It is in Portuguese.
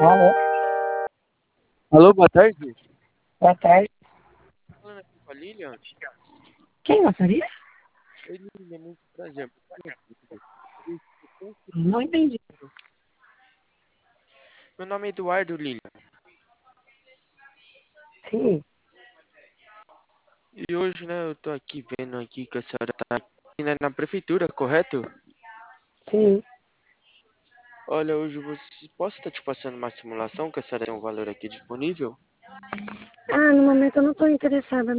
Alô, Alô, boa tarde. boa tarde. Falando aqui com a Lilian. Quem gostaria? Oi, Lilian, muito prazer. Meu Não entendi. nome é Eduardo, Lilian. Sim, E hoje, né, eu tô aqui vendo aqui que a senhora tá aqui, né, na prefeitura, correto? sim. Olha, hoje você posso estar te passando uma simulação que a senhora tem um valor aqui disponível? Ah, no momento eu não estou interessada